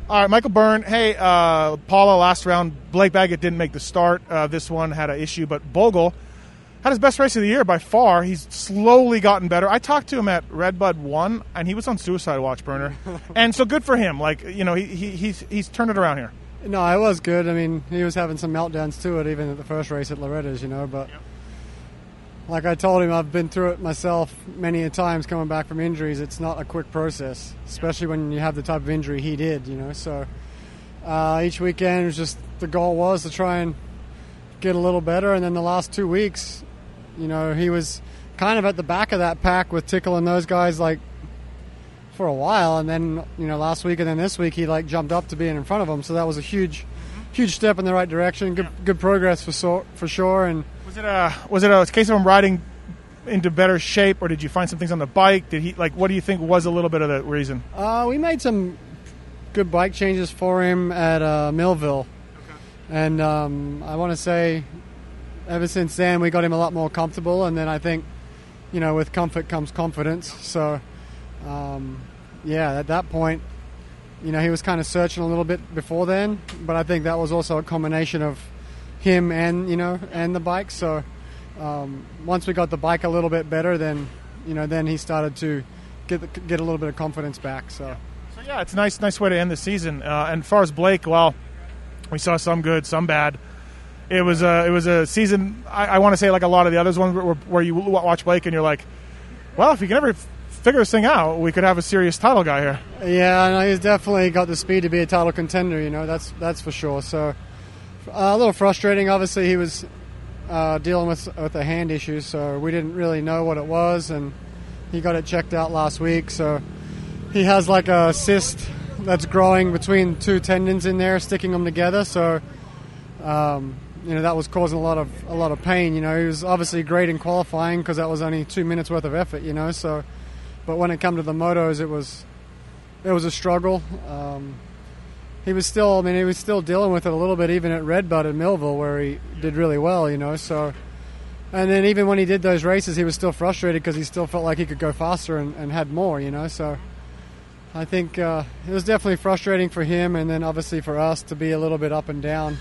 All right, Michael Byrne. Hey, Paula, last round. Blake Baggett didn't make the start. This one had an issue, but Bogle had his best race of the year by far. He's slowly gotten better. I talked to him at Redbud 1, and he was on suicide watch, Burner. And so good for him. Like, you know, he's turned it around here. No, it was good. I mean, he was having some meltdowns to it, even at the first race at Loretta's, you know. But like I told him, I've been through it myself many a times coming back from injuries. It's not a quick process, especially when you have the type of injury he did, you know. So each weekend, it was just the goal was to try and get a little better. And then the last 2 weeks, you know, he was kind of at the back of that pack with Tickle and those guys, like, for a while. And then, you know, last week and then this week, he, like, jumped up to being in front of them. So that was a huge step in the right direction. Good progress for sure. And was it a case of him riding into better shape, or did you find some things on the bike? Did he, like, what do you think was a little bit of the reason? We made some good bike changes for him at Millville. Okay. And I want to say ever since then we got him a lot more comfortable, and then I think, you know, with comfort comes confidence. So at that point, you know, he was kind of searching a little bit before then, but I think that was also a combination of him and, you know, and the bike. So once we got the bike a little bit better, then, you know, then he started to get a little bit of confidence back. So yeah, it's a nice way to end the season. And as far as Blake, well, we saw some good, some bad. It was a season. I want to say, like a lot of the others ones where you watch Blake and you're like, well, if you can ever figure this thing out, we could have a serious title guy here. Yeah, no, he's definitely got the speed to be a title contender. You know, that's for sure. So a little frustrating. Obviously, he was dealing with a hand issue, so we didn't really know what it was, and he got it checked out last week. So he has like a cyst that's growing between two tendons in there, sticking them together. So you know, that was causing a lot of pain. You know, he was obviously great in qualifying because that was only 2 minutes worth of effort. You know, so but when it came to the motos, it was a struggle. He was still dealing with it a little bit, even at Redbud in Millville, where he did really well, you know. So, and then even when he did those races, he was still frustrated because he still felt like he could go faster and had more, you know. So, I think it was definitely frustrating for him, and then obviously for us to be a little bit up and down.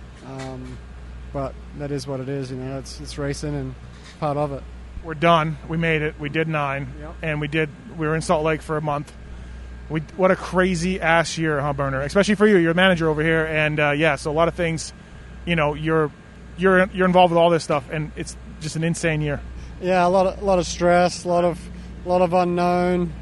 But that is what it is, you know. It's racing and part of it. We're done. We made it. We did 9, and we were in Salt Lake for a month. What a crazy ass year, huh, Burner? Especially for you. You're a manager over here, and so a lot of things. You know, you're involved with all this stuff, and it's just an insane year. Yeah, a lot of stress, a lot of unknown.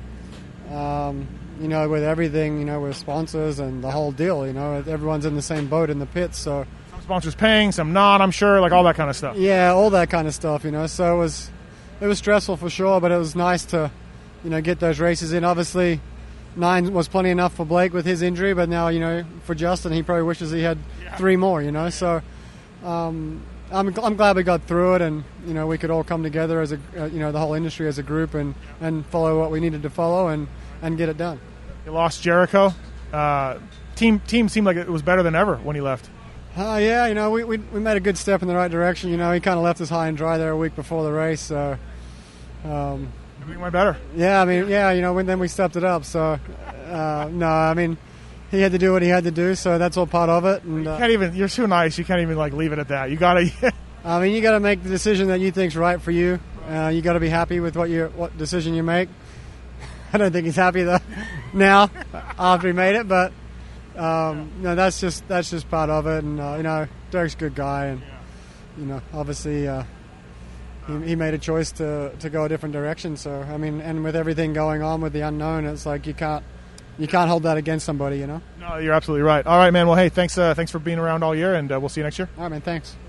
You know, with everything, you know, with sponsors and the whole deal. You know, everyone's in the same boat in the pits. So some sponsors paying, some not. I'm sure, like all that kind of stuff. Yeah, all that kind of stuff. You know, so it was stressful for sure, but it was nice to, you know, get those races in. Obviously, 9 was plenty enough for Blake with his injury, but now, you know, for Justin, he probably wishes he had 3 more, you know. So I'm glad we got through it, and, you know, we could all come together as you know, the whole industry as a group and follow what we needed to follow and get it done. You lost Jericho. Team seemed like it was better than ever when he left. Yeah, you know, we made a good step in the right direction. You know, he kind of left us high and dry there a week before the race, so everything went better. Yeah, I mean, yeah, you know, then we stepped it up. So, no, I mean, he had to do what he had to do, so that's all part of it. And you're too nice. You can't even like leave it at that. You gotta. I mean, you got to make the decision that you think's right for you. You got to be happy with what decision you make. I don't think he's happy though now after he made it, but no, that's just part of it. And you know, Derek's a good guy, and you know, obviously. He made a choice to go a different direction. So I mean, and with everything going on with the unknown, it's like you can't hold that against somebody, you know. No, you're absolutely right. All right, man. Well, hey, thanks for being around all year, and we'll see you next year. All right, man. Thanks.